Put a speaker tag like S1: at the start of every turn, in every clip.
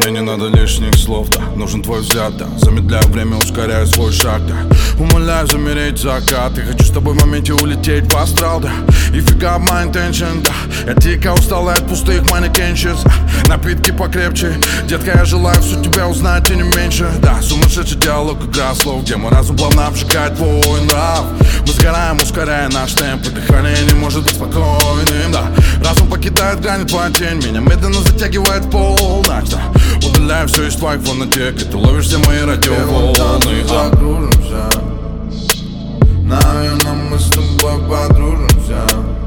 S1: Мне не надо лишних слов, да, нужен твой взгляд, да. Замедляю время, ускоряю свой шаг, да. Умоляю замереть закат, и хочу с тобой в моменте улететь в астрал, да. И фига my intention, да. Я дико устал от пустых манекенщиц. Напитки покрепче, детка, я желаю всю тебя узнать и не меньше, да. Сумасшедший диалог, игра слов, где мой разум плавно обжигает твой нрав. Мы сгораем, ускоряя наш темп, и дыхание не может быть спокойным, да. Разум покидает грани, твоя тень меня медленно затягивает в полночь, да. Удаляю все из твоих фонотек, и ты ловишь все мои радиоволны.
S2: Закружимся, наверное, мы с тобой подружимся,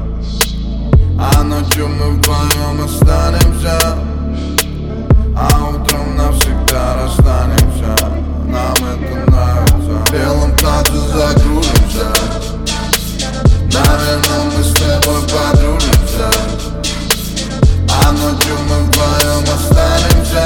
S2: а ночью мы вдвоем останемся, а утром навсегда расстанемся. Нам это нравится. В белом платье закружимся, наверное, мы с тобой подружимся, а ночью мы вдвоем останемся,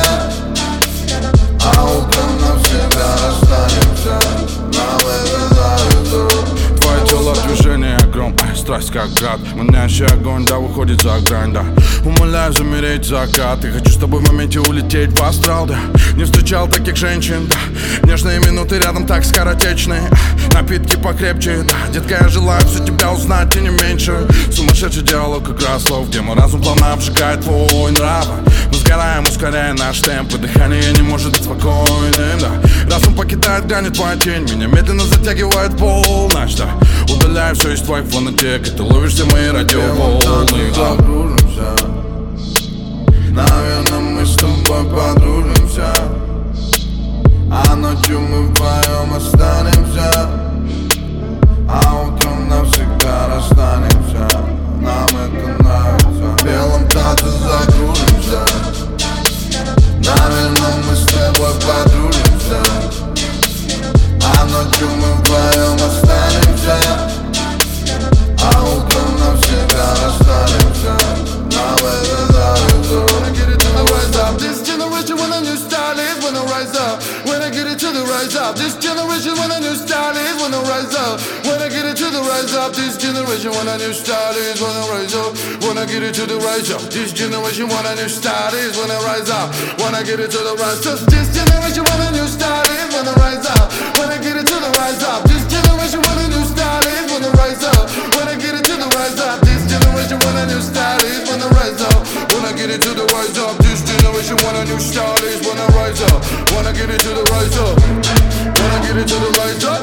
S2: а утром навсегда расстанемся. Нам это нравится.
S1: Твое тело движение огромное, страсть как град. Манящий огонь, да, выходит за грань, да. Умоляю замереть закат, и хочу с тобой в моменте улететь в астрал, да. Не встречал таких женщин, да. Нежные минуты рядом так скоротечные. Напитки покрепче, да. Детка, я желаю все тебя узнать и не меньше. Сумасшедший диалог, игра слов, где мой разум плавно обжигает твой нрав. Мы сгораем, ускоряя наш темп, и дыхание не может быть спокойным, да. Разум покидает грани, твоя тень меня медленно затягивает в полночь, да. Удаляю все из твоих фонотек, и ты ловишь все мои радиоволны.
S2: Закружимся, наверное, мы с тобой подружимся, а ночью мы вдвоем останемся, а утром навсегда расстанемся. Нам это нравится. В белом платье закружимся, наверное, мы с тобой подружимся, а ночью мы вдвоем останемся, а утром навсегда расстанемся. Нам это нравится. When I get it to the rise up, this generation when a new style is when I rise up. When I get it to the rise up, this generation when a new style is when I rise up. When I get it to the rise up, this generation when a new style is when I rise up. When I get it to the rise up, this generation when a new style is when I rise up. When I get it to the rise up, this generation when a new style is when I rise up. When I get it to the rise up, this generation when a new style is when I rise up. When I get it to the rise up, this generation when a new style is when I rise up. When I get it to the rise up, this generation when a new style is when I rise up. When I get it to the rise up, when I get it to the rise up.